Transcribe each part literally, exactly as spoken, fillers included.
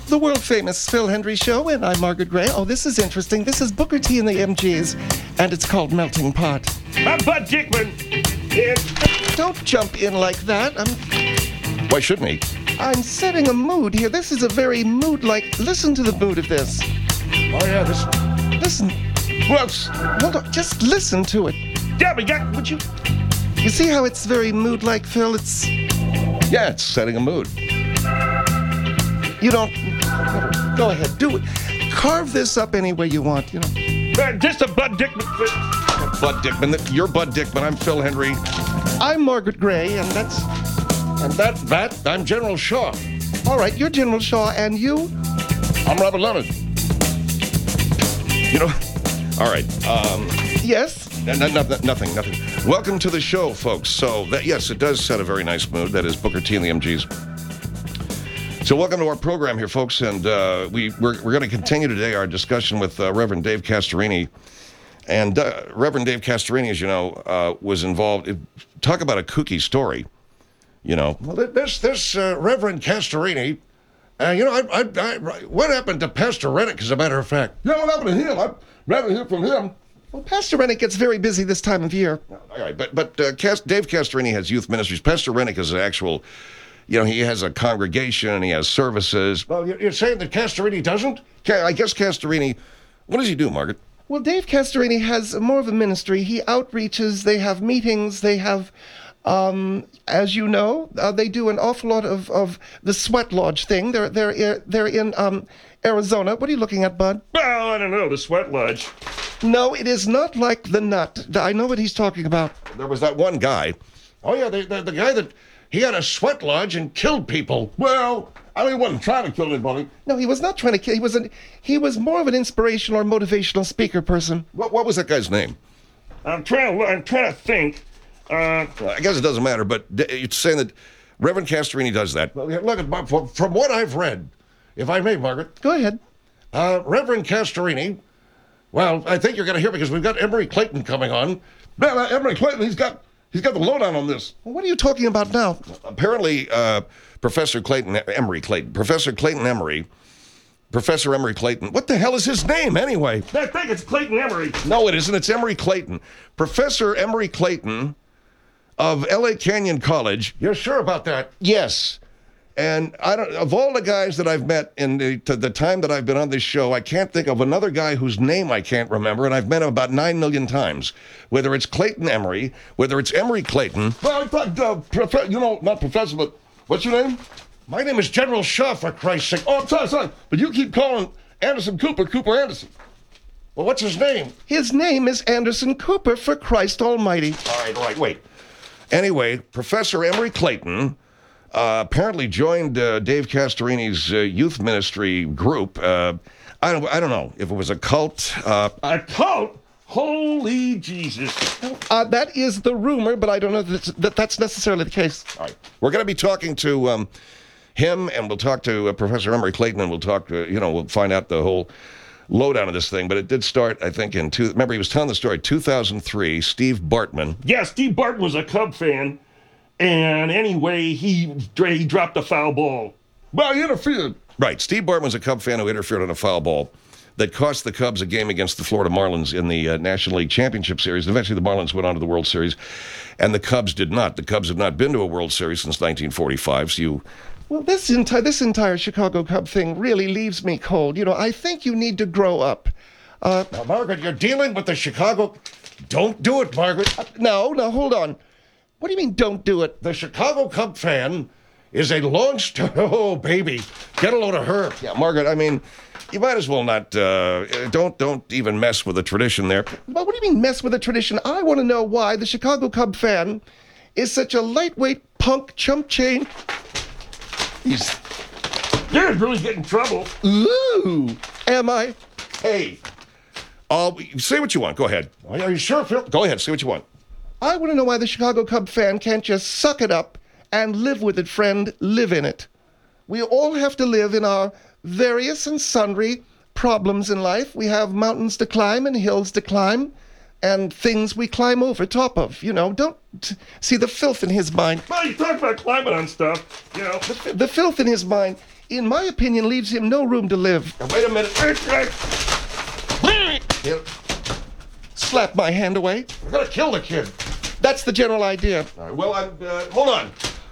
The world-famous Phil Hendrie Show, and I'm Margaret Gray. Oh, this is interesting. This is Booker T and the M Gs, and it's called Melting Pot. I'm Bud Dickman. Yeah. Don't jump in like that. I'm, Why shouldn't he? I'm setting a mood here. This is a very mood-like... Listen to the mood of this. Oh, yeah, this... Listen. Well, it's... Hold on. Just listen to it. Yeah, we got... Would you... You see how it's very mood-like, Phil? It's... Yeah, it's setting a mood. You don't... Go ahead. Do it. Carve this up any way you want, you know. Uh, just a Bud Dickman. Bud Dickman. You're Bud Dickman. I'm Phil Hendrie. I'm Margaret Gray, and that's... And that, that, I'm General Shaw. All right, you're General Shaw, and you? I'm Robert Leonard. You know... All right. Um... Yes? No, no, no, nothing, nothing. Welcome to the show, folks. So, that, yes, it does set a very nice mood. That is Booker T and the M Gs. So, welcome to our program here, folks. And uh, we, we're, we're going to continue today our discussion with uh, Reverend Dave Castorini. And uh, Reverend Dave Castorini, as you know, uh, was involved. Talk about a kooky story, you know. Well, this, this uh, Reverend Castorini, uh, you know, I, I, I, what happened to Pastor Rennick, as a matter of fact? Yeah, what happened to him? I'd rather hear from him. Well, Pastor Rennick gets very busy this time of year. All right, but but uh, Cast, Dave Castorini has youth ministries. Pastor Rennick is an actual, you know, he has a congregation, he has services. Well, you're saying that Castorini doesn't? I guess Castorini, what does he do, Margaret? Well, Dave Castorini has more of a ministry. He outreaches, they have meetings, they have, um, as you know, uh, they do an awful lot of, of the Sweat Lodge thing. They're, they're, they're in um, Arizona. What are you looking at, Bud? Well, I don't know, the Sweat Lodge. No, it is not like the nut. I know what he's talking about. There was that one guy. Oh, yeah, the, the, the guy that, he had a sweat lodge and killed people. Well, I mean, he wasn't trying to kill anybody. No, he was not trying to kill. He was an, he was more of an inspirational or motivational speaker person. What, what was that guy's name? I'm trying to, I'm trying to think. Uh, I guess it doesn't matter, but it's saying that Reverend Castorini does that. Well, look, at from, from what I've read, if I may, Margaret. Go ahead. Uh, Reverend Castorini, well, I think you're going to hear because we've got Emery Clayton coming on. Man, uh, Emery Clayton, he's got he's got the lowdown on this. Well, what are you talking about now? Apparently, uh, Professor Clayton, Emery Clayton, Professor Clayton Emery, Professor Emery Clayton. What the hell is his name anyway? I think it's Clayton Emery. No, it isn't. It's Emery Clayton. Professor Emery Clayton of L A Canyon College. You're sure about that? Yes. And I don't, of all the guys that I've met in the, to the time that I've been on this show, I can't think of another guy whose name I can't remember, and I've met him about nine million times. Whether it's Clayton Emery, whether it's Emery Clayton. Well, I thought, uh, prof- you know, not professor, but what's your name? My name is General Shaw, for Christ's sake. Oh, I'm sorry, sorry, but you keep calling Anderson Cooper, Cooper Anderson. Well, what's his name? His name is Anderson Cooper, for Christ almighty. All right, all right, wait. Anyway, Professor Emery Clayton Uh, apparently joined uh, Dave Castorini's uh, youth ministry group. Uh, I don't, I don't know if it was a cult. Uh, A cult? Holy Jesus. Uh, that is the rumor, but I don't know that, it's, that that's necessarily the case. all right, we're going to be talking to um, him, and we'll talk to uh, Professor Emery Clayton, and we'll talk to, you know, we'll find out the whole lowdown of this thing. But it did start, I think, in two. Remember, he was telling the story. two thousand three. Steve Bartman. Yeah, Steve Barton was a Cub fan. And anyway, he, he dropped a foul ball. Well, he interfered. Right. Steve Bartman was a Cub fan who interfered on a foul ball that cost the Cubs a game against the Florida Marlins in the uh, National League Championship Series. Eventually, the Marlins went on to the World Series, and the Cubs did not. The Cubs have not been to a World Series since nineteen forty-five, so you... Well, this entire this entire Chicago Cub thing really leaves me cold. You know, I think you need to grow up. Uh, now, Margaret, you're dealing with the Chicago... Don't do it, Margaret. Uh, no, no, hold on. What do you mean, don't do it? The Chicago Cub fan is a long story. Oh, baby. Get a load of her. Yeah, Margaret, I mean, you might as well not... Uh, don't, don't even mess with the tradition there. Well, what do you mean, mess with the tradition? I want to know why the Chicago Cub fan is such a lightweight punk chump chain. He's... You're really getting in trouble. Ooh, am I? Hey, uh, say what you want. Go ahead. Are you sure, Phil? Go ahead, say what you want. I want to know why the Chicago Cub fan can't just suck it up and live with it, friend, live in it. We all have to live in our various and sundry problems in life. We have mountains to climb and hills to climb and things we climb over top of. You know, don't see the filth in his mind. Well, you talk about climbing on stuff, you know. The, the filth in his mind in my opinion, leaves him no room to live. Now, wait a minute. Here. Slap my hand away. We're gonna kill the kid. That's the general idea. All right, well, I'm, uh, hold on.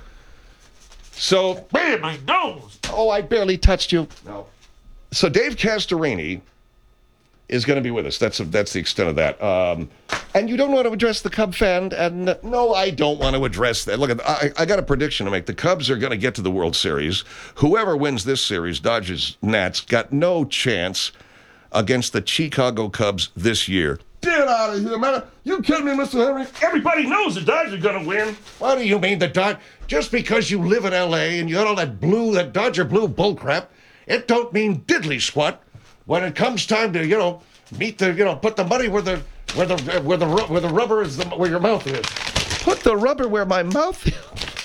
So, Man, my nose. Oh, I barely touched you. no. So Dave Castorini is going to be with us. That's that's the extent of that. Um, And you don't want to address the Cub fan, and no, I don't want to address that. Look, I, I got a prediction to make. The Cubs are going to get to the World Series. Whoever wins this series, Dodgers, Nats, got no chance against the Chicago Cubs this year. Get out of here, man. You kidding me, Mister Henry? Everybody knows the Dodgers are going to win. What do you mean the Dod? Just because you live in L A and you got all that blue, that Dodger blue bullcrap, it don't mean diddly squat when it comes time to, you know, meet the, you know, put the money where the, where the, where the, ru- where the rubber is, the, where your mouth is. put the rubber where my mouth is.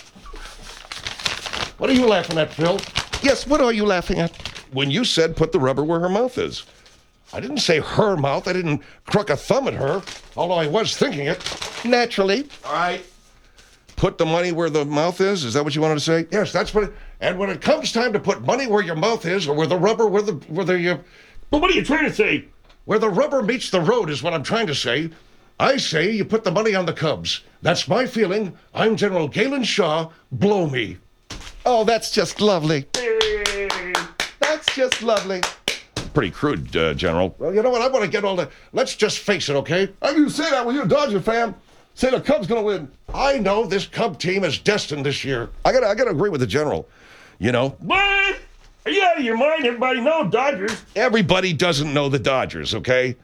What are you laughing at, Phil? Yes, what are you laughing at? When you said put the rubber where her mouth is. I didn't say her mouth. I didn't crook a thumb at her, although I was thinking it. Naturally. All right. Put the money where the mouth is? Is that what you wanted to say? Yes, that's what. It, and when it comes time to put money where your mouth is, or where the rubber, where the, where the, uh, But what are you trying to say? where the rubber meets the road is what I'm trying to say. I say you put the money on the Cubs. That's my feeling. I'm General Galen Shaw. Blow me. Oh, that's just lovely. Hey. That's just lovely. Pretty crude, uh, General. Well, you know what? I want to get all the. Let's just face it, okay? How can you say that when you're a Dodger fan? Say the Cubs gonna win. I know this Cub team is destined this year. I got I got to agree with the General. You know, What? Are you out of your mind? Everybody knows Dodgers. everybody doesn't know the Dodgers, okay?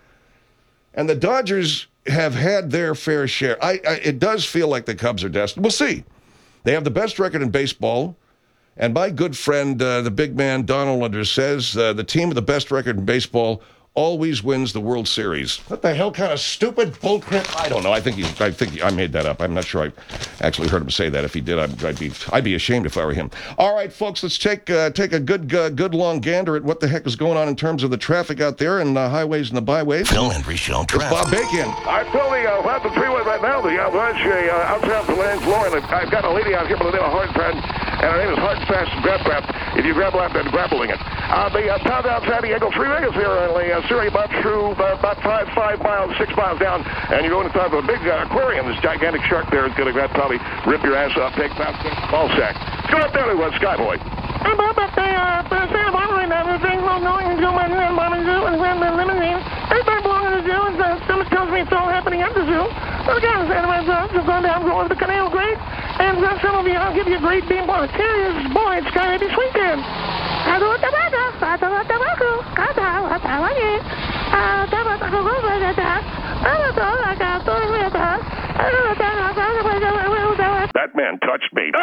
And the Dodgers have had their fair share. I, I it does feel like the Cubs are destined. We'll see. They have the best record in baseball. And my good friend, uh, the big man, Don Olander, says uh, the team with the best record in baseball always wins the World Series. What the hell kind of stupid bullcrap? I don't know. I think he, I think he, I made that up. I'm not sure I actually heard him say that. If he did, I'd, I'd be I'd be ashamed if I were him. All right, folks, let's take uh, take a good uh, good long gander at what the heck is going on in terms of the traffic out there and the highways and the byways. Phil Hendry Show It's Bob traffic. Bacon. I'm filming uh, out the freeway right now, the Avalanche uh, out south of Lance Lauren. I've got a lady out here by the name of Hardfast, and her name is Hard Fast Grab Grab. If you grab left, then grappling it. Uh, the uh, pound out San Diego freeway is here only uh, Surrey about through uh, about five five miles, six miles down, and you're going to top of a big uh, aquarium. This gigantic shark there is going to probably rip your ass off, take about six ball sack. Let's go up there to uh, Skyboy. I'm up at the uh, Santa Barbara and I'm drinking while going to go by the Barbara Zoo and grab the limousine. Everybody belong to the zoo and uh, someone tells me it's all happening at the zoo. Well, again, Santa Barbara Zoo, going down, go over the canal, great. And uh, some of you, I'll give you a great beam boy. Here is, boy, it's Sky Baby Sweet Dan. I do it, I do it, I do it, I do it, I do it, I do it, I do it, I do it, I do it, I do it, I do it. That man touched me.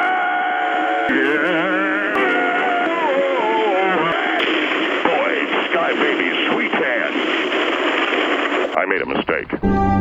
Boy, Sky Baby Sweet Dan. I made a mistake.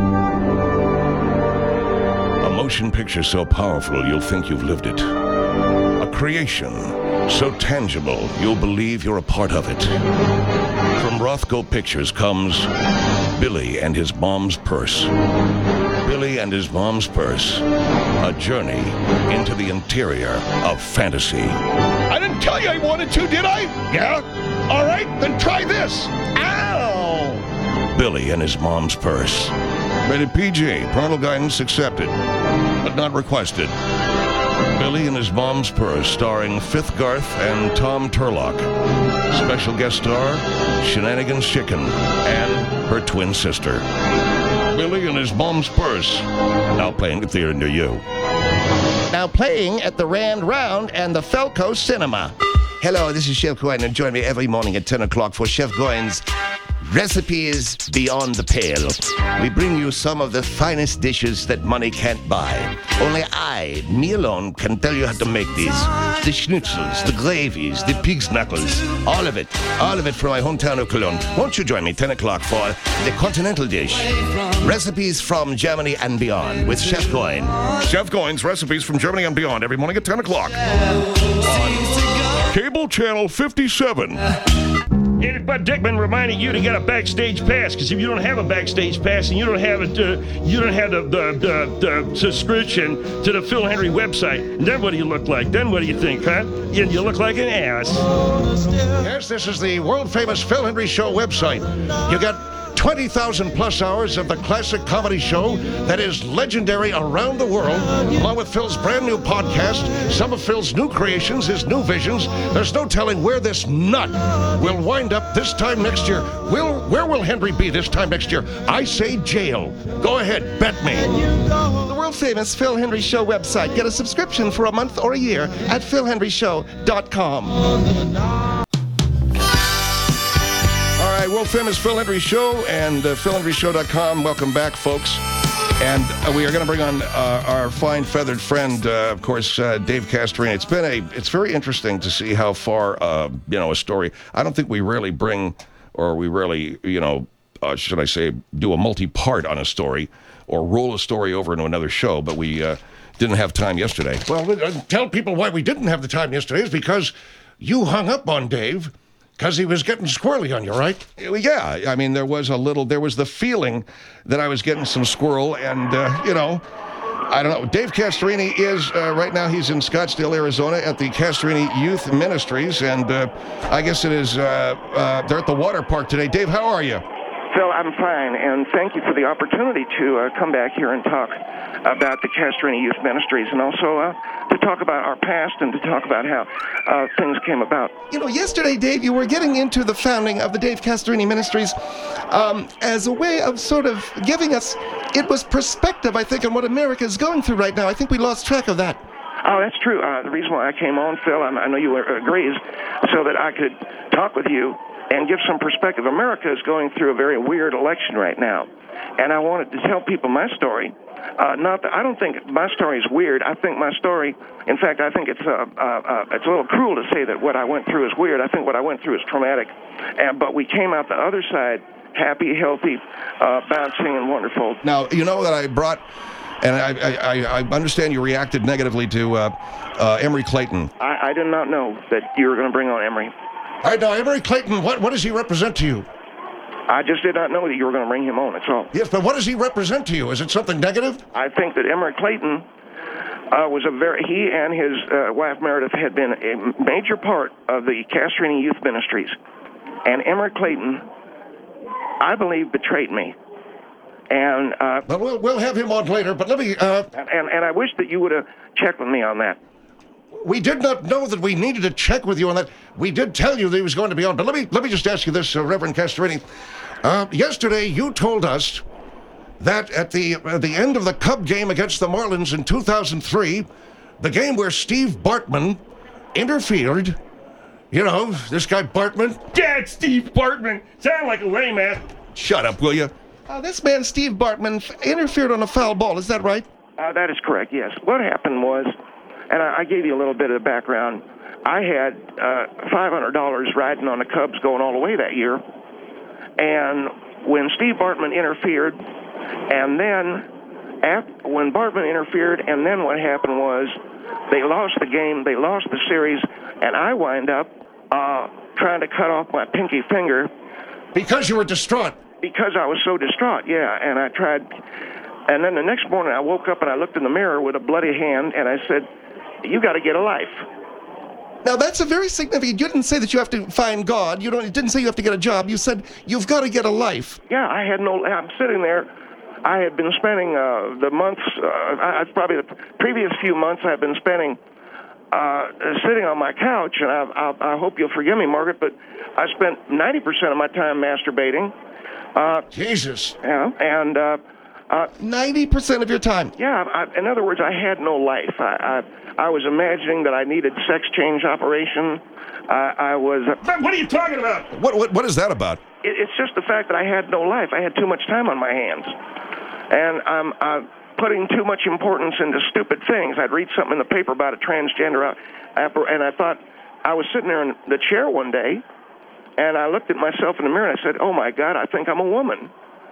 A motion picture so powerful you'll think you've lived it. A creation so tangible you'll believe you're a part of it. From Rothko Pictures comes Billy and His Mom's Purse. Billy and His Mom's Purse. A journey into the interior of fantasy. I didn't tell you I wanted to, did I? Yeah? All right, then try this. Ow! Billy and His Mom's Purse. Rated P G. Parental guidance accepted, but not requested. Billy and His Mom's Purse, starring Fifth Garth and Tom Turlock. Special guest star, Shenanigans Chicken, and her twin sister. Billy and His Mom's Purse, now playing at theater near you. Now playing at the Rand Round and the Felco Cinema. Hello, this is Chef Goyen, and join me every morning at ten o'clock for Chef Goyen's Recipes Beyond the Pale. We bring you some of the finest dishes that money can't buy. Only I, me alone, can tell you how to make these. The schnitzels, the gravies, the pig's knuckles, all of it. All of it from my hometown of Cologne. Won't you join me ten o'clock for the continental dish? Recipes from Germany and beyond with Chef Goyen. Chef Goins, recipes from Germany and beyond, every morning at ten o'clock. On Cable Channel fifty-seven. And Bud Dickman reminding you to get a backstage pass, because if you don't have a backstage pass and you don't have it, uh, you don't have the, the, the, the subscription to the Phil Hendry website, then what do you look like? Then what do you think, huh? You, you look like an ass. Yes, this is the world-famous Phil Hendry Show website. You get twenty thousand plus hours of the classic comedy show that is legendary around the world, along with Phil's brand new podcast, some of Phil's new creations, his new visions. There's no telling where this nut will wind up this time next year. Will, where will Henry be this time next year? I say jail. Go ahead, bet me. The world-famous Phil Hendry Show website. Get a subscription for a month or a year at phil henry show dot com. All right, world-famous Phil Hendry Show and uh, phil henry show dot com. Welcome back, folks. And uh, we are going to bring on uh, our fine feathered friend, uh, of course, uh, Dave Castorini. It's been a, it's very interesting to see how far, uh, you know, a story. I don't think we really bring, or we really, you know, uh, should I say, do a multi-part on a story, or roll a story over into another show. But we uh, didn't have time yesterday. Well, uh, tell people why we didn't have the time yesterday is because you hung up on Dave. Because he was getting squirrely on you, right? Yeah, I mean, there was a little, there was the feeling that I was getting some squirrel, and, uh, you know, I don't know. Dave Castorini is, uh, right now, he's in Scottsdale, Arizona at the Castorini Youth Ministries, and uh, I guess it is, uh, uh, they're at the water park today. Dave, how are you? Phil, I'm fine, and thank you for the opportunity to uh, come back here and talk about the Castorini Youth Ministries, and also uh, to talk about our past and to talk about how uh, things came about. You know, yesterday, Dave, you were getting into the founding of the Dave Castorini Ministries um, as a way of sort of giving us, it was perspective, I think, on what America is going through right now. I think we lost track of that. Oh, that's true. Uh, the reason why I came on, Phil, I, I know you agree, is so that I could talk with you and give some perspective. America is going through a very weird election right now, and I wanted to tell people my story. Uh, not that I don't think my story is weird. I think my story, in fact, I think it's uh, uh, uh, it's a little cruel to say that what I went through is weird. I think what I went through is traumatic, and but we came out the other side happy, healthy, uh, bouncing, and wonderful. Now, you know that I brought, and I, I, I understand you reacted negatively to uh, uh, Emory Clayton. I, I did not know that you were going to bring on Emory. All right, now, Emory Clayton, what, what does he represent to you? I just did not know that you were going to bring him on, that's all. Yes, but what does he represent to you? Is it something negative? I think that Emory Clayton uh, was a very, he and his uh, wife Meredith had been a major part of the Castorini Youth Ministries. And Emory Clayton, I believe, betrayed me. And uh, well, well, we'll have him on later, but let me... Uh, and, and I wish that you would have checked with me on that. We did not know that we needed to check with you on that. We did tell you that he was going to be on, but let me let me just ask you this, uh, Reverend Castorini. Uh, yesterday, you told us that at the uh, the end of the Cub game against the Marlins in two thousand three, the game where Steve Bartman interfered, you know, this guy Bartman. Dad, Steve Bartman. Sound like a lame ass. Shut up, will you? Uh, this man, Steve Bartman, f- interfered on a foul ball. Is that right? Uh, that is correct, yes. What happened was, and I, I gave you a little bit of background, I had uh, five hundred dollars riding on the Cubs going all the way that year. And when Steve Bartman interfered, and then after, when Bartman interfered, and then what happened was they lost the game, they lost the series, and I wind up uh, trying to cut off my pinky finger. Because you were distraught. Because I was so distraught, yeah. And I tried, and then the next morning I woke up and I looked in the mirror with a bloody hand, and I said, you got to get a life. Now, that's a very significant. You didn't say that you have to find God. You don't. You didn't say you have to get a job. You said you've got to get a life. Yeah, I had no. I'm sitting there. I had been spending uh, the months. Uh, I, probably the previous few months. I've been spending uh, sitting on my couch, and I, I, I hope you'll forgive me, Margaret, but I spent ninety percent of my time masturbating. Uh, Jesus. Yeah, and uh, uh, ninety percent of your time. Yeah. I, in other words, I had no life. I. I I was imagining that I needed sex change operation. I, I was... Uh, what are you talking about? What what What is that about? It, it's just the fact that I had no life. I had too much time on my hands. And I'm uh, putting too much importance into stupid things. I'd read something in the paper about a transgender, and I thought, I was sitting there in the chair one day, and I looked at myself in the mirror, and I said, oh, my God, I think I'm a woman.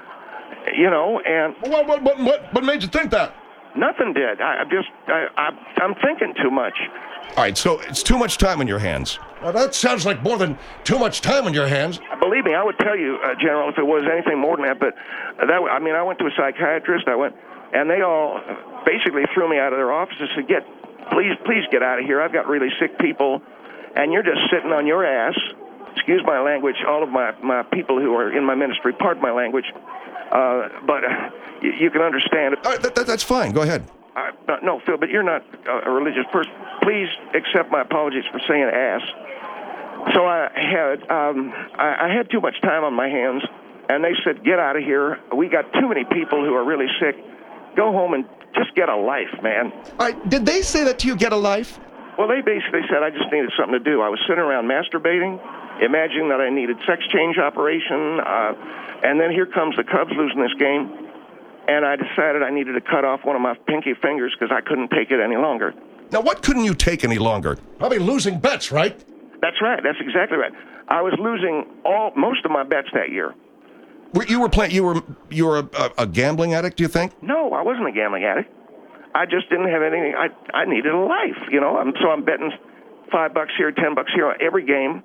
You know, and... What, what, what, what, what made you think that? Nothing did. I, I'm just, I, I, I'm thinking too much. All right, so it's too much time on your hands. Well, that sounds like more than too much time on your hands. Believe me, I would tell you, uh, General, if it was anything more than that. But that, I mean, I went to a psychiatrist. I went, and they all basically threw me out of their offices and said, "Get, please, please get out of here. I've got really sick people, and you're just sitting on your ass, excuse my language, all of my, my people who are in my ministry, pardon my language, uh, but uh, you, you can understand it. All right, that, that, that's fine. Go ahead. Uh, no, Phil, but you're not a religious person. Please accept my apologies for saying ass. So I had um, I, I had too much time on my hands, and they said, get out of here. We got too many people who are really sick. Go home and just get a life, man. All right, did they say that to you, get a life? Well, they basically said I just needed something to do. I was sitting around masturbating, imagining that I needed sex change operation, uh, and then here comes the Cubs losing this game, and I decided I needed to cut off one of my pinky fingers because I couldn't take it any longer. Now, what couldn't you take any longer? Probably losing bets, right? That's right. That's exactly right. I was losing all most of my bets that year. Were, you were playing. You were you were a, a, a gambling addict. Do you think? No, I wasn't a gambling addict. I just didn't have anything. I I needed a life, you know. I'm, so I'm betting five bucks here, ten bucks here on every game.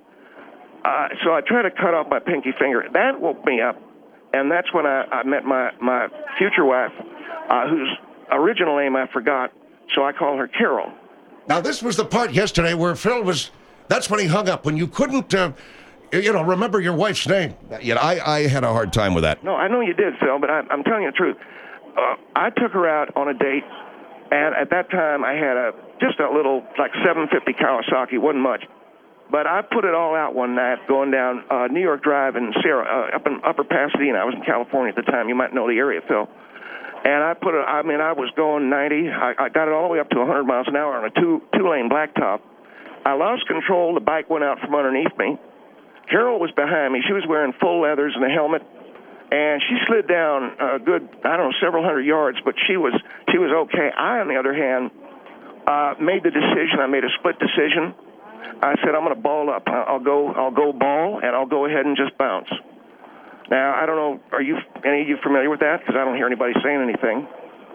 Uh, so I tried to cut off my pinky finger. That woke me up, and that's when I, I met my my future wife, uh, whose original name I forgot. So I call her Carol. Now, this was the part yesterday where Phil was, that's when he hung up, when you couldn't, uh, you know, remember your wife's name. Yeah, I, I had a hard time with that. No, I know you did, Phil, but I, I'm telling you the truth. Uh, I took her out on a date, and at that time I had a just a little, like seven fifty Kawasaki, wasn't much. But I put it all out one night going down uh, New York Drive in Sarah, uh, up in Upper Pasadena. I was in California at the time. You might know the area, Phil. And I put it, I mean, I was going ninety. I, I got it all the way up to one hundred miles an hour on a two, two-lane blacktop. I lost control. The bike went out from underneath me. Carol was behind me. She was wearing full leathers and a helmet. And she slid down a good, I don't know, several hundred yards, but she was she was okay. I, on the other hand, uh, made the decision. I made a split decision. I said, I'm going to ball up. I'll go, I'll go ball, and I'll go ahead and just bounce. Now, I don't know, are you any of you familiar with that? Because I don't hear anybody saying anything.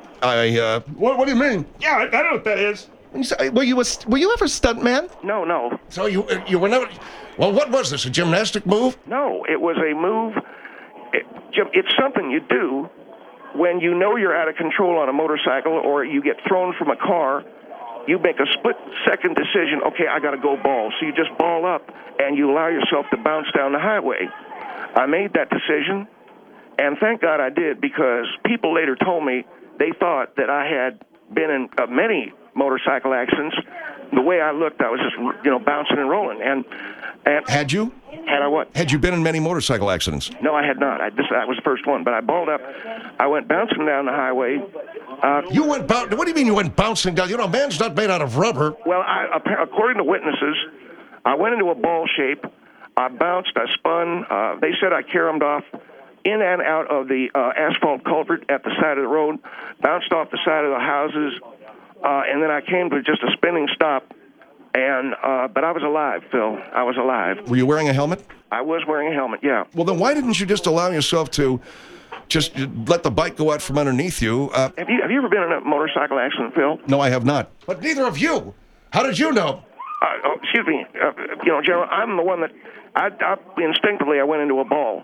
I, uh... What, what do you mean? Yeah, I, I know what that is. You say- Were you a, were you ever a stuntman? No, no. So you you were never, well, what was this, a gymnastic move? No, it was a move. It, Jim, it's something you do when you know you're out of control on a motorcycle or you get thrown from a car. You make a split-second decision, okay, I got to go ball. So you just ball up, and you allow yourself to bounce down the highway. I made that decision, and thank God I did, because people later told me they thought that I had been in uh, many motorcycle accidents. The way I looked, I was just, you know, bouncing and rolling. And, and Had you? Had I what? Had you been in many motorcycle accidents? No, I had not. I, this, that was the first one. But I balled up. I went bouncing down the highway. Uh, You went boun what do you mean you went bouncing down? You know, man's not made out of rubber. well, I, according to witnesses, I went into a ball shape. I bounced. I spun. Uh, they said I caromed off in and out of the uh, asphalt culvert at the side of the road, bounced off the side of the houses, uh, and then I came to just a spinning stop. And uh, but I was alive, Phil. I was alive. Were you wearing a helmet? I was wearing a helmet, yeah. Well, then why didn't you just allow yourself to just let the bike go out from underneath you? Uh, Have you have you ever been in a motorcycle accident, Phil? no, I have not. But neither of you. How did you know? Uh, oh, excuse me. Uh, you know, General, I'm the one that I, I instinctively I went into a ball.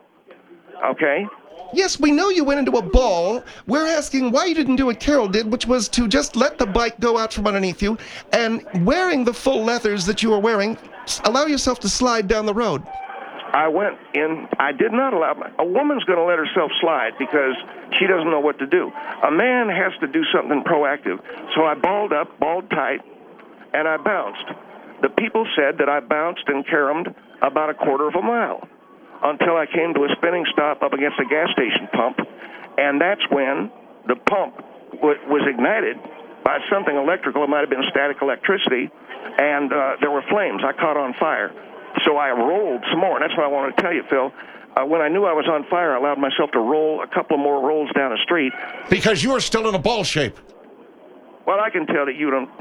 Okay. Yes, we know you went into a ball. We're asking why you didn't do what Carol did, which was to just let the bike go out from underneath you, and wearing the full leathers that you were wearing, s- allow yourself to slide down the road. I went in. I did not allow. My, a woman's going to let herself slide because she doesn't know what to do. A man has to do something proactive. So I balled up, balled tight, and I bounced. The people said that I bounced and caromed about a quarter of a mile until I came to a spinning stop up against a gas station pump, and that's when the pump w- was ignited by something electrical. It might have been static electricity, and uh, there were flames. I caught on fire. So I rolled some more, and that's what I wanted to tell you, Phil. Uh, when I knew I was on fire, I allowed myself to roll a couple more rolls down the street. Because you were still in a ball shape. Well, I can tell that you don't.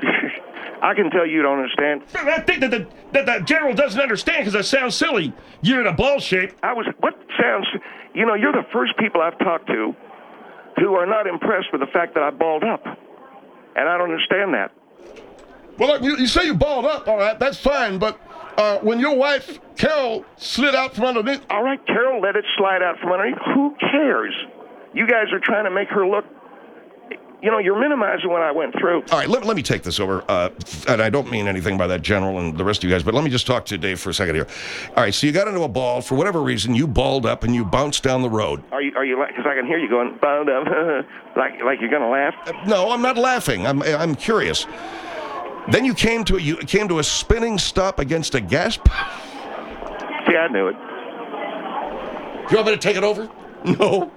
I can tell you don't understand. I think that the, that the general doesn't understand because that sounds silly. You're in a ball shape. I was. What sounds? You know, you're the first people I've talked to who are not impressed with the fact that I balled up, and I don't understand that. Well, look, you, you say you balled up, all right, that's fine, but uh, when your wife, Carol, slid out from underneath... All right, Carol, let it slide out from underneath. Who cares? You guys are trying to make her look you know, you're minimizing what I went through. All right, let, let me take this over. Uh, and I don't mean anything by that, General, and the rest of you guys, but let me just talk to Dave for a second here. All right, so you got into a ball. For whatever reason, you balled up and you bounced down the road. Are you, are you, because I can hear you going, balled up, like, like you're going to laugh? Uh, no, I'm not laughing. I'm, I'm curious. Then you came to, you came to a spinning stop against a gas pump. See, I knew it. You want me to take it over? No.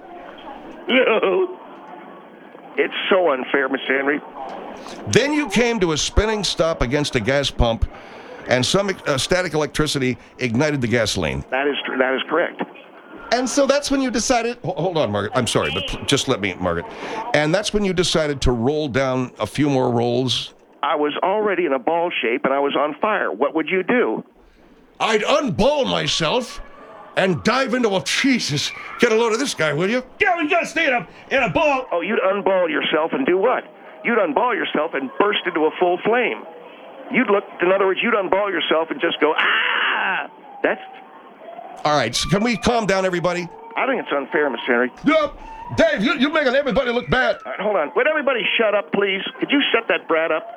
No. It's so unfair, Mister Henry. Then you came to a spinning stop against a gas pump, and some uh, static electricity ignited the gasoline. That is tr- that is correct. And so that's when you decided. Ho- Hold on, Margaret. I'm sorry, but pl- just let me, Margaret. And that's when you decided to roll down a few more rolls. I was already in a ball shape, and I was on fire. What would you do? I'd unball myself and dive into a... Jesus, get a load of this guy, will you? Yeah, we gotta stay in a, in a ball. Oh, you'd unball yourself and do what? You'd unball yourself and burst into a full flame. You'd look, in other words, you'd unball yourself and just go, ah! That's, All right, so can we calm down, everybody? I think it's unfair, Mister Henry. Yep. Dave, you, you're making everybody look bad. All right, hold on. Would everybody shut up, please? Could you shut that brat up?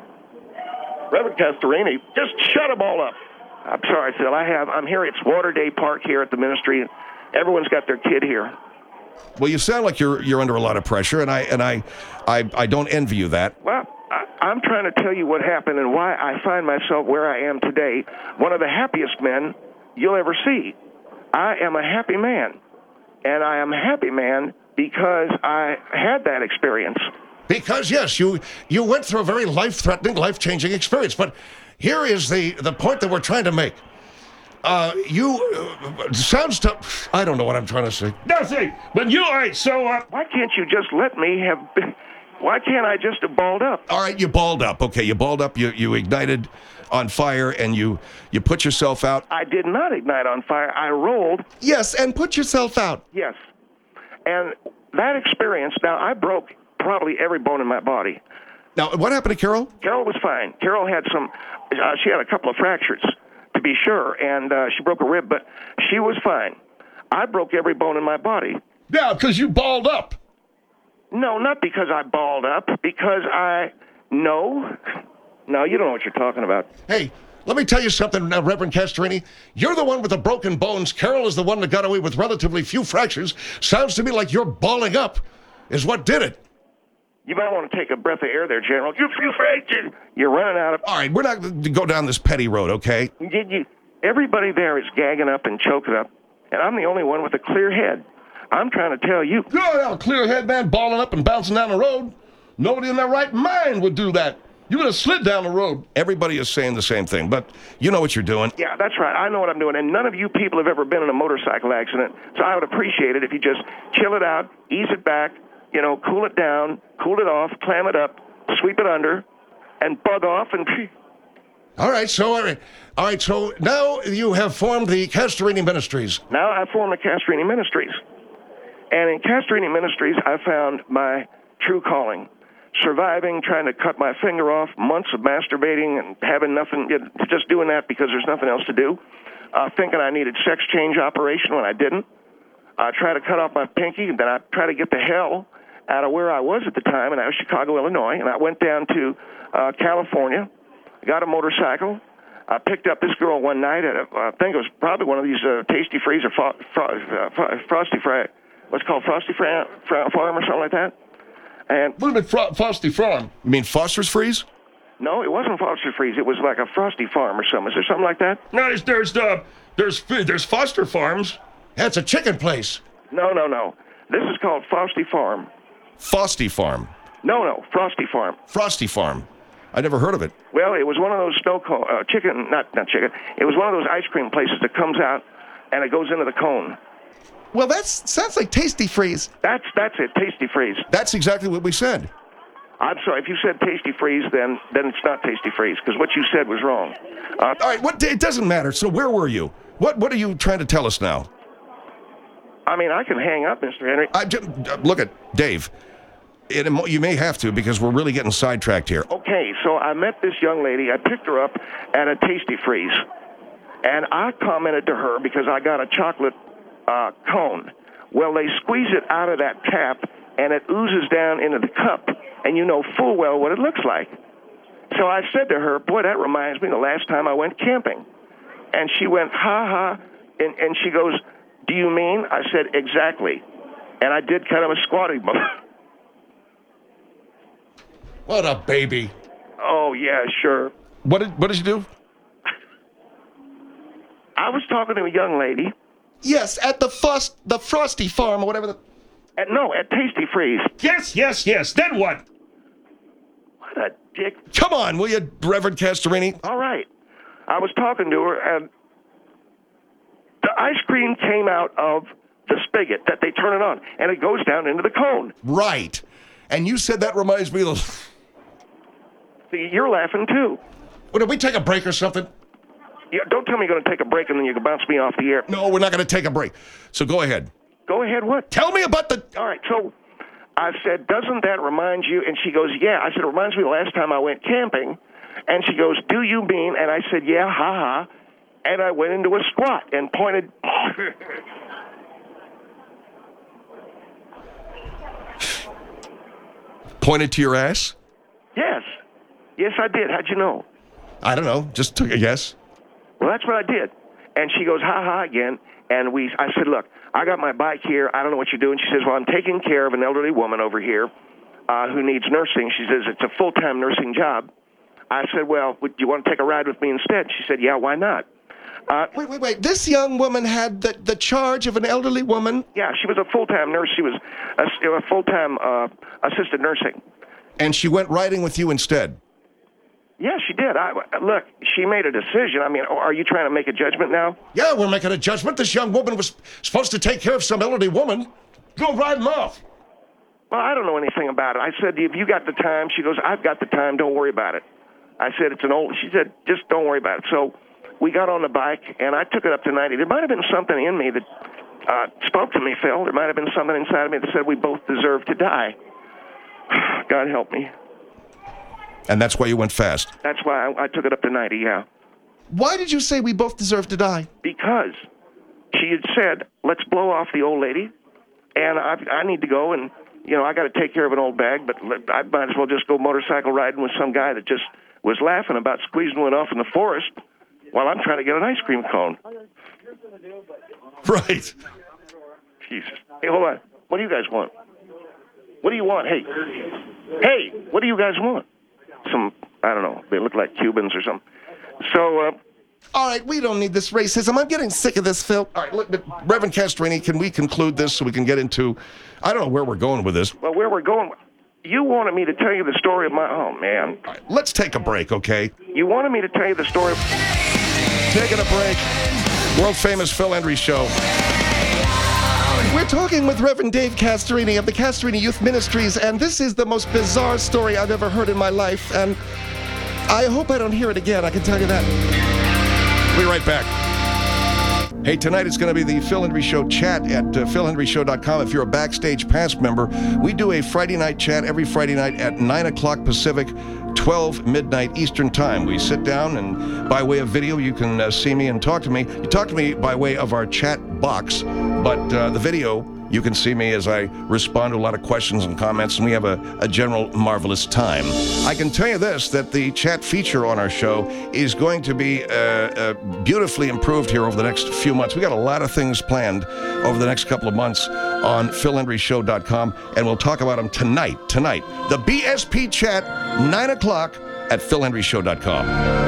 Reverend Castorini, just shut them all up. I'm sorry, Phil. I have, I'm here. It's Water Day Park here at the ministry. Everyone's got their kid here. Well, you sound like you're you're under a lot of pressure, and I and I I, I don't envy you that. Well, I, I'm trying to tell you what happened and why I find myself where I am today, one of the happiest men you'll ever see. I am a happy man, and I am a happy man because I had that experience. Because, yes, you you went through a very life-threatening, life-changing experience. But here is the, the point that we're trying to make. Uh, you, uh, sounds to, I don't know what I'm trying to say. No, see, but you, all right, so, uh, Why can't you just let me have, why can't I just have balled up? All right, you balled up. Okay, you balled up. You you ignited on fire, and you you put yourself out. I did not ignite on fire. I rolled, Yes, and put yourself out. yes. And that experience, now I broke probably every bone in my body. Now, what happened to Carol? Carol was fine. Carol had some, uh, she had a couple of fractures, to be sure, and uh, she broke a rib, but she was fine. I broke every bone in my body. yeah, because you balled up. No, not because I balled up, because I, no, no, you don't know what you're talking about. Hey, let me tell you something, now, Reverend Castorini. You're the one with the broken bones. Carol is the one that got away with relatively few fractures. Sounds to me like your balling up is what did it. You might want to take a breath of air there, General. You, you fractured. You're running out of... All right, we're not going to go down this petty road, okay? Did you, everybody there is gagging up and choking up, and I'm the only one with a clear head. I'm trying to tell you. You don't have a clear head man balling up and bouncing down the road. Nobody in their right mind would do that. You would have slid down the road. Everybody is saying the same thing, but you know what you're doing. Yeah, that's right. I know what I'm doing, and none of you people have ever been in a motorcycle accident, so I would appreciate it if you just chill it out, ease it back, you know, cool it down, cool it off, clam it up, sweep it under, and bug off, and... All right, so all right, all right, so now you have formed the Castorini Ministries. Now I form the Castorini Ministries. And in Castorini Ministries, I found my true calling. Surviving, trying to cut my finger off, months of masturbating and having nothing, just doing that because there's nothing else to do. Uh, thinking I needed sex change operation when I didn't. I tried to cut off my pinky, and then I tried to get the hell out of where I was at the time, and I was Chicago, Illinois, and I went down to uh, California, got a motorcycle. I picked up this girl one night at a, I think it was probably one of these uh, Tasty Freeze or fro- fro- uh, Frosty Fry, what's it called, Frosty Fry, Fry Farm or something like that. And What about Fro- Frosty Farm? You mean Foster's Freeze? no, it wasn't Frosty Freeze. It was like a Frosty Farm or something. Is there something like that? No, there's there's uh, there's there's Foster Farms. That's a chicken place. No, no, no. This is called Frosty Farm. Frosty Farm. No, no, Frosty Farm. Frosty Farm. I never heard of it. Well, it was one of those snow cone, uh, chicken, not not chicken. It was one of those ice cream places that comes out and it goes into the cone. Well, that sounds like Tasty Freeze. That's that's it, Tasty Freeze. That's exactly what we said. I'm sorry, if you said Tasty Freeze, then then it's not Tasty Freeze because what you said was wrong. Uh, All right, what? It doesn't matter. So where were you? What What are you trying to tell us now? I mean, I can hang up, Mister Henry. I just, look at Dave. It, you may have to because we're really getting sidetracked here. Okay, so I met this young lady. I picked her up at a Tasty Freeze, and I commented to her because I got a chocolate uh, cone. Well, they squeeze it out of that tap, and it oozes down into the cup. and you know full well what it looks like. So I said to her, boy, that reminds me of the last time I went camping. And she went, ha, ha, and, and she goes, do you mean? I said, exactly. And I did kind of a squatty motion. What a baby. Oh, yeah, sure. What did what did you do? I was talking to a young lady. Yes, at the Frost, the Frosty Farm or whatever the... At, no, at Tasty Freeze. Yes, yes, yes. Then what? What a dick. Come on, will you, Reverend Castorini? All right. I was talking to her, and the ice cream came out of the spigot that they turn it on, and it goes down into the cone. Right. And you said that reminds me of the... See, you're laughing, too. Well, did we take a break or something? Yeah, don't tell me you're going to take a break and then you can bounce me off the air. No, we're not going to take a break. So go ahead. Go ahead, what? Tell me about the... All right, so I said, doesn't that remind you? And she goes, yeah. I said, it reminds me of the last time I went camping. And she goes, do you mean? And I said, yeah, ha, ha. And I went into a squat and pointed... Pointed to your ass? Yes. Yes, I did. How'd you know? I don't know. Just took a guess. Well, that's what I did. And she goes, ha, ha, again. And we, I said, look, I got my bike here. I don't know what you're doing. She says, well, I'm taking care of an elderly woman over here uh, who needs nursing. She says, it's a full-time nursing job. I said, well, would you want to take a ride with me instead? She said, yeah, why not? Uh, Wait, wait, wait. This young woman had the, the charge of an elderly woman? yeah, she was a full-time nurse. She was a, a full-time uh, assisted nursing. And she went riding with you instead. Yeah, she did. I, look, she made a decision. I mean, are you trying to make a judgment now? Yeah, we're making a judgment. This young woman was supposed to take care of some elderly woman. Go ride him off. Well, I don't know anything about it. I said, have you got the time? She goes, I've got the time. Don't worry about it. I said, it's an old... She said, just don't worry about it. So we got on the bike, and I took it up to ninety. There might have been something in me that uh, spoke to me, Phil. There might have been something inside of me that said we both deserve to die. God help me. And that's why you went fast. That's why I, I took it up to ninety, yeah. Why did you say we both deserve to die? Because she had said, let's blow off the old lady, and I, I need to go, and, you know, I got to take care of an old bag, but I might as well just go motorcycle riding with some guy that just was laughing about squeezing one off in the forest while I'm trying to get an ice cream cone. Right. Jesus. Hey, hold on. What do you guys want? What do you want? Hey. Hey, what do you guys want? Some, I don't know, they look like Cubans or something. So, uh... All right, we don't need this racism. I'm getting sick of this, Phil. All right, look, Reverend Castorini, can we conclude this so we can get into... I don't know where we're going with this. Well, where we're going... You wanted me to tell you the story of my... Oh, man. All right, let's take a break, okay? You wanted me to tell you the story... Taking a break. World-famous Phil Hendrie Show. We're talking with Reverend Dave Castorini of the Castorini Youth Ministries, and this is the most bizarre story I've ever heard in my life, and I hope I don't hear it again, I can tell you that. We'll be right back. Hey, tonight it's going to be the Phil Hendrie Show chat at uh, phil hendrie show dot com. If you're a Backstage Pass member, we do a Friday night chat every Friday night at nine o'clock Pacific, twelve midnight Eastern Time. We sit down, and by way of video, you can uh, see me and talk to me. You talk to me by way of our chat box, but uh, the video, you can see me as I respond to a lot of questions and comments, and we have a, a general marvelous time. I can tell you this, that the chat feature on our show is going to be uh, uh, beautifully improved here over the next few months. We got a lot of things planned over the next couple of months on phil hendrie show dot com, and we'll talk about them tonight. Tonight, the B S P chat, nine o'clock at phil hendrie show dot com.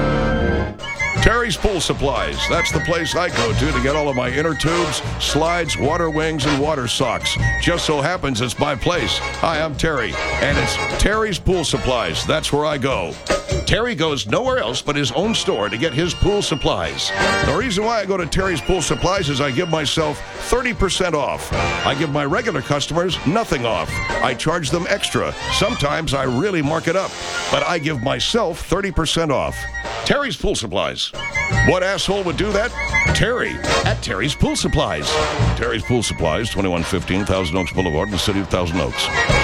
Terry's Pool Supplies. That's the place I go to to get all of my inner tubes, slides, water wings, and water socks. Just so happens it's my place. Hi, I'm Terry, and it's Terry's Pool Supplies. That's where I go. Terry goes nowhere else but his own store to get his pool supplies. The reason why I go to Terry's Pool Supplies is I give myself thirty percent off. I give my regular customers nothing off. I charge them extra. Sometimes I really mark it up, but I give myself thirty percent off. Terry's Pool Supplies. What asshole would do that? Terry at Terry's Pool Supplies. Terry's Pool Supplies, twenty-one fifteen Thousand Oaks Boulevard in the city of Thousand Oaks.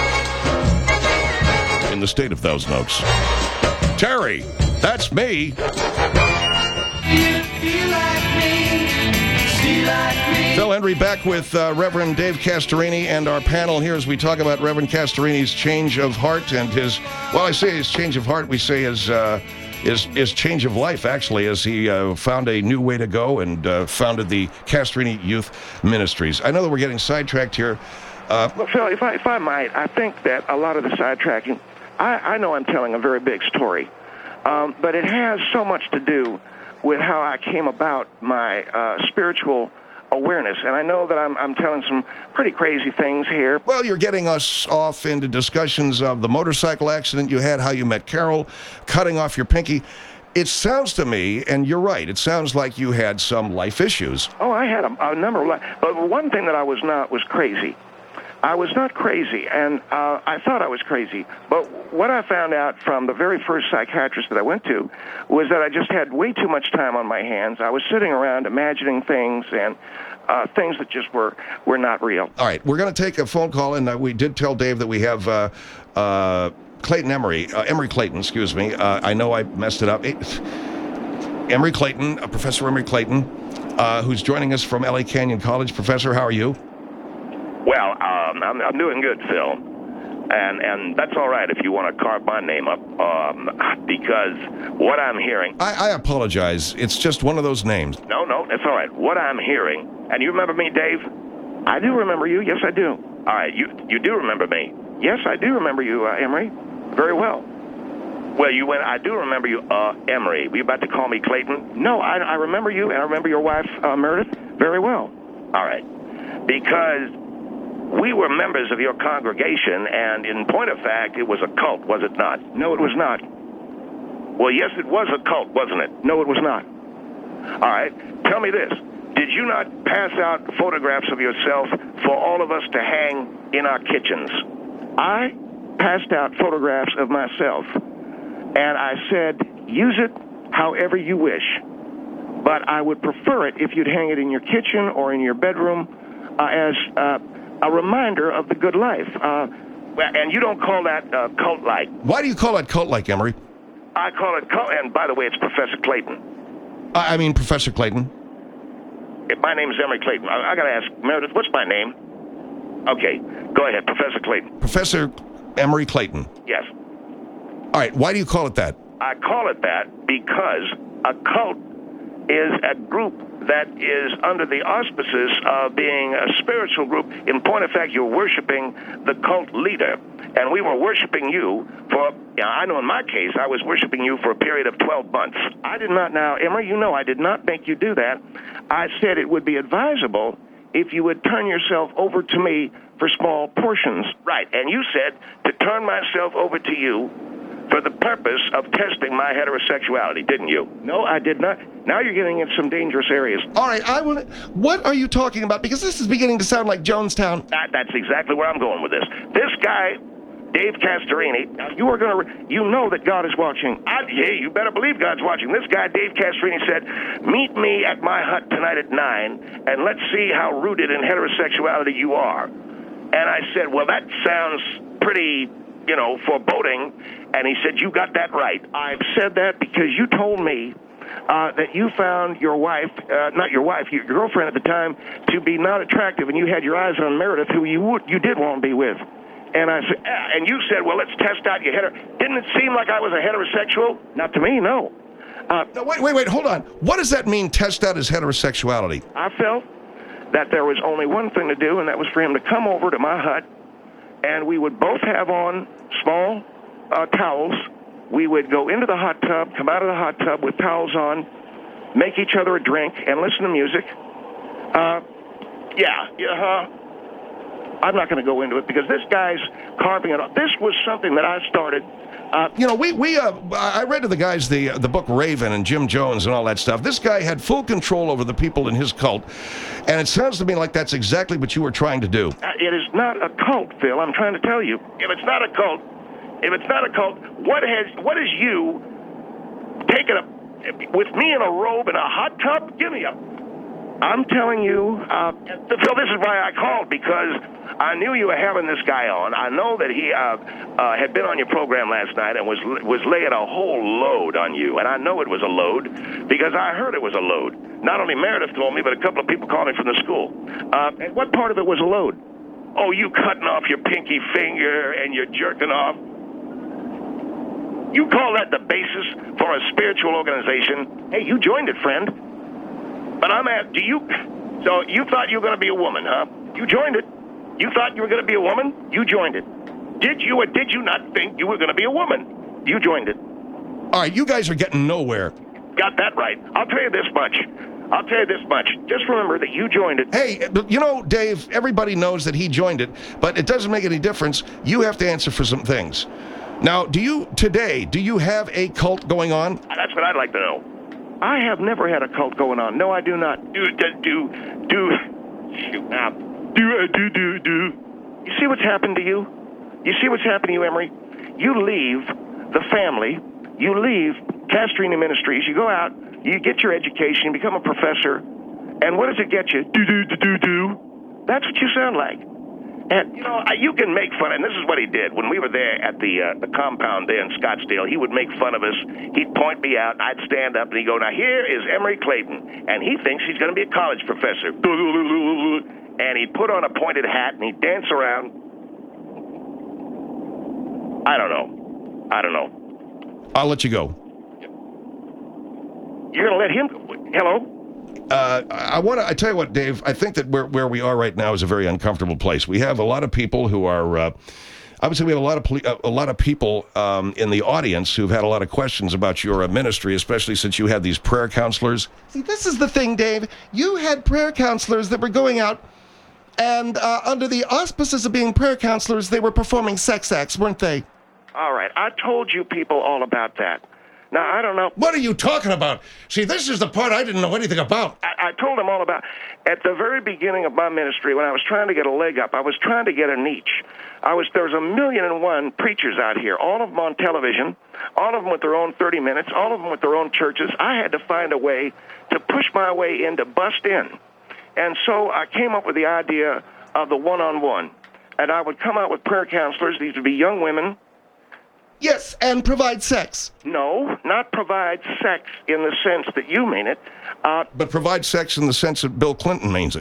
In the state of Thousand Oaks. Terry, that's me. You feel like me, see like me. Phil Hendry back with uh, Reverend Dave Castorini and our panel here as we talk about Reverend Castorini's change of heart and his, well, I say his change of heart, we say his, uh, his, his change of life, actually, as he uh, found a new way to go and uh, founded the Castorini Youth Ministries. I know that we're getting sidetracked here. Uh, well, Phil, if I, if I might, I think that a lot of the sidetracking, I, I know I'm telling a very big story, um, but it has so much to do with how I came about my uh, spiritual awareness. And I know that I'm, I'm telling some pretty crazy things here. Well, you're getting us off into discussions of the motorcycle accident you had, how you met Carol, cutting off your pinky. It sounds to me, and you're right, it sounds like you had some life issues. Oh, I had a, a number of life. But one thing that I was not was crazy. I was not crazy, and uh, I thought I was crazy. But what I found out from the very first psychiatrist that I went to was that I just had way too much time on my hands. I was sitting around imagining things and uh, things that just were, were not real. All right, we're going to take a phone call, and uh, we did tell Dave that we have uh, uh, Clayton Emery, uh, Emery Clayton, excuse me. Uh, I know I messed it up. It, Emery Clayton, uh, Professor Emery Clayton, uh, who's joining us from L A Canyon College. Professor, how are you? Well, um, I'm, I'm doing good, Phil, and and that's all right if you want to carve my name up, um, because what I'm hearing... I, I apologize. It's just one of those names. No, no, that's all right. What I'm hearing, and you remember me, Dave? I do remember you. Yes, I do. All right, you you do remember me. Yes, I do remember you, uh, Emery. Very well. Well, you went, I do remember you, uh, Emery. Were you about to call me Clayton? No, I, I remember you, and I remember your wife, uh, Meredith, very well. All right. Because... we were members of your congregation, and in point of fact, it was a cult, was it not? No, it was not. Well, yes, it was a cult, wasn't it? No, it was not. All right, tell me this. Did you not pass out photographs of yourself for all of us to hang in our kitchens? I passed out photographs of myself, and I said, use it however you wish, but I would prefer it if you'd hang it in your kitchen or in your bedroom uh, as... Uh, a reminder of the good life. Uh, and you don't call that uh, cult-like. Why do you call it cult-like, Emery? I call it cult, and by the way, it's Professor Clayton. I, I mean Professor Clayton. My name is Emery Clayton. I, I got to ask, Meredith, what's my name? Okay, go ahead, Professor Clayton. Professor Emery Clayton. Yes. All right, why do you call it that? I call it that because a cult is a group that is under the auspices of being a spiritual group. In point of fact, you're worshiping the cult leader. And we were worshiping you for, you know, I know in my case, I was worshiping you for a period of twelve months. I did not now, Emery, you know I did not make you do that. I said it would be advisable if you would turn yourself over to me for small portions. Right, and you said to turn myself over to you for the purpose of testing my heterosexuality, didn't you? No, I did not. Now you're getting into some dangerous areas. All right, I will. What are you talking about? Because this is beginning to sound like Jonestown. That, that's exactly where I'm going with this. This guy, Dave Castorini, you are going to, you know that God is watching. I, yeah, you better believe God's watching. This guy, Dave Castorini, said, meet me at my hut tonight at nine, and let's see how rooted in heterosexuality you are. And I said, well, that sounds pretty, you know, foreboding. And he said, you got that right. I've said that because you told me uh, that you found your wife, uh, not your wife, your girlfriend at the time, to be not attractive, and you had your eyes on Meredith, who you would, you did want to be with. And I said, ah, and you said, well, let's test out your hetero. Didn't it seem like I was a heterosexual? Not to me, no. Uh, no, wait, wait, wait, hold on. What does that mean, test out his heterosexuality? I felt that there was only one thing to do, and that was for him to come over to my hut, and we would both have on small uh, towels. We would go into the hot tub, come out of the hot tub with towels on, make each other a drink, and listen to music. Uh, yeah, yeah, huh? I'm not going to go into it because this guy's carving it up. This was something that I started. Uh, you know, we we uh, I read to the guys the uh, the book Raven and Jim Jones and all that stuff. This guy had full control over the people in his cult, and it sounds to me like that's exactly what you were trying to do. Uh, it is not a cult, Phil. I'm trying to tell you. If it's not a cult, if it's not a cult, what has what is you taking a with me in a robe in a hot tub? Give me a. I'm telling you, uh, Phil, this is why I called, because I knew you were having this guy on. I know that he uh, uh, had been on your program last night and was was laying a whole load on you. And I know it was a load because I heard it was a load. Not only Meredith told me, but a couple of people calling from the school. Uh, and what part of it was a load? Oh, you cutting off your pinky finger and you're jerking off. You call that the basis for a spiritual organization? Hey, you joined it, friend. But I'm at, do you, so you thought you were going to be a woman, huh? You joined it. You thought you were going to be a woman? You joined it. Did you or did you not think you were going to be a woman? You joined it. All right, you guys are getting nowhere. Got that right. I'll tell you this much. I'll tell you this much. Just remember that you joined it. Hey, you know, Dave, everybody knows that he joined it, but it doesn't make any difference. You have to answer for some things. Now, do you, today, do you have a cult going on? That's what I'd like to know. I have never had a cult going on. No, I do not. Do, do, do, do. Shoot, now. Do, uh, do, do, do. You see what's happened to you? You see what's happened to you, Emery? You leave the family. You leave Castrini Ministries. You go out. You get your education. You become a professor. And what does it get you? Do, do, do, do, do. That's what you sound like. And, you know, you can make fun, and this is what he did. When we were there at the uh, the compound there in Scottsdale, he would make fun of us. He'd point me out, I'd stand up, and he'd go, now here is Emery Clayton, and he thinks he's going to be a college professor. And he'd put on a pointed hat, and he'd dance around. I don't know. I don't know. I'll let you go. You're going to let him go? Hello? Uh, I want to. I tell you what, Dave. I think that where where we are right now is a very uncomfortable place. We have a lot of people who are. Uh, I would say we have a lot of poli- a lot of people um, in the audience who've had a lot of questions about your uh, ministry, especially since you had these prayer counselors. See, this is the thing, Dave. You had prayer counselors that were going out, and uh, under the auspices of being prayer counselors, they were performing sex acts, weren't they? All right. I told you people all about that. Now, I don't know. What are you talking about? See, this is the part I didn't know anything about. I, I told them all about. At the very beginning of my ministry, when I was trying to get a leg up, I was trying to get a niche. I was there was a million and one preachers out here, all of them on television, all of them with their own thirty minutes, all of them with their own churches. I had to find a way to push my way in, to bust in. And so I came up with the idea of the one-on-one. And I would come out with prayer counselors. These would be young women. Yes, and provide sex. No, not provide sex in the sense that you mean it. Uh, but provide sex in the sense that Bill Clinton means it.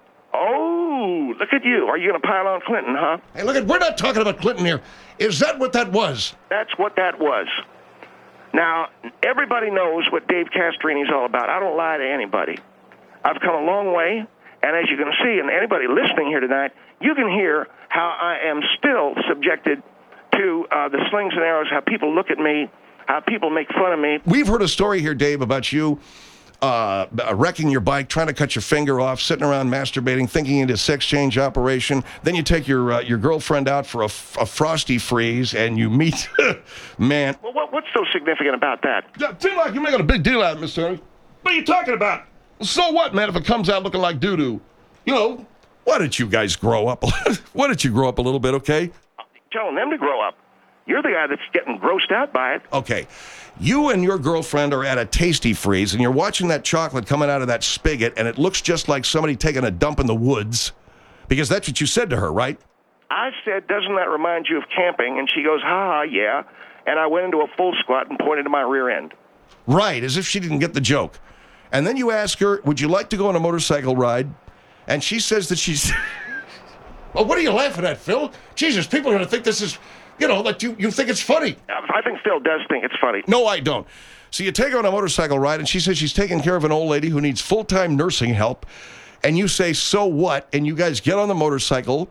Oh, look at you. Are you going to pile on Clinton, huh? Hey, look at, we're not talking about Clinton here. Is that what that was? That's what that was. Now, everybody knows what Dave Castrini is all about. I don't lie to anybody. I've come a long way, and as you can see, and anybody listening here tonight, you can hear how I am still subjected to uh, the slings and arrows, how people look at me, how people make fun of me. We've heard a story here, Dave, about you uh, wrecking your bike, trying to cut your finger off, sitting around masturbating, thinking it's a sex change operation. Then you take your uh, your girlfriend out for a, f- a frosty freeze, and you meet, man. Well, what, what's so significant about that? Yeah, seems like you're making a big deal out of it, Mister Ernie. What are you talking about? So what, man, if it comes out looking like doo-doo? You know, why don't you guys grow up? Why don't you grow up a little bit, okay? Telling them to grow up. You're the guy that's getting grossed out by it. Okay. You and your girlfriend are at a Tasty Freeze, and you're watching that chocolate coming out of that spigot, and it looks just like somebody taking a dump in the woods. Because that's what you said to her, right? I said, doesn't that remind you of camping? And she goes, ha ha, yeah. And I went into a full squat and pointed to my rear end. Right, as if she didn't get the joke. And then you ask her, would you like to go on a motorcycle ride? And she says that she's... Well, what are you laughing at, Phil? Jesus, people are going to think this is, you know, that you, you think it's funny. I think Phil does think it's funny. No, I don't. So you take her on a motorcycle ride, and she says she's taking care of an old lady who needs full-time nursing help. And you say, so what? And you guys get on the motorcycle.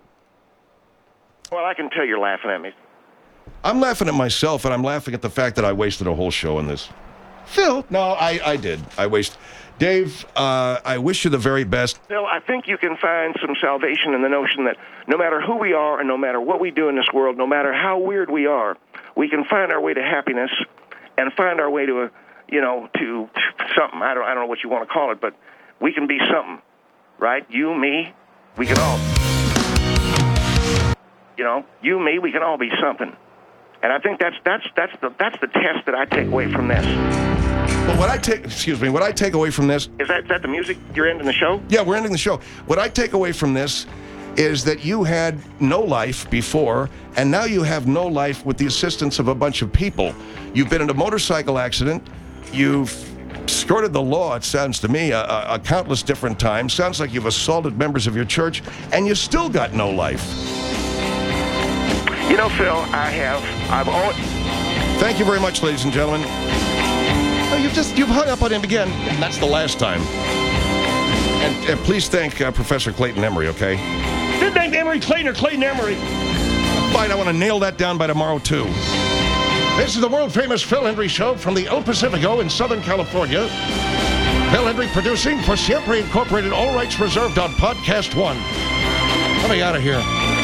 Well, I can tell you're laughing at me. I'm laughing at myself, and I'm laughing at the fact that I wasted a whole show on this. Phil. No, I, I did. I wasted. Dave, uh, I wish you the very best. Phil, I think you can find some salvation in the notion that no matter who we are and no matter what we do in this world, no matter how weird we are, we can find our way to happiness and find our way to a, you know, to something. I don't, I don't know what you want to call it, but we can be something, right? You, me, we can all. You know, you, me, we can all be something. And I think that's that's that's the that's the test that I take away from this. But what I take, excuse me, what I take away from this, Is that, is that the music you're ending the show? yeah, we're ending the show. What I take away from this is that you had no life before, and now you have no life with the assistance of a bunch of people. You've been in a motorcycle accident. You've skirted the law, it sounds to me, a, a, a countless different times. Sounds like you've assaulted members of your church, and you still got no life. You know, Phil, I have, I've always... Thank you very much, ladies and gentlemen. Oh, you've just, you've hung up on him again. And that's the last time. And, and please thank uh, Professor Clayton Emery, okay? Didn't name Emery Clayton or Clayton Emery. Fine, I want to nail that down by tomorrow, too. This is the world-famous Phil Hendry Show from the El Pacifico in Southern California. Phil Hendry producing for Siempre Incorporated, all rights reserved on Podcast One. Let me out of here.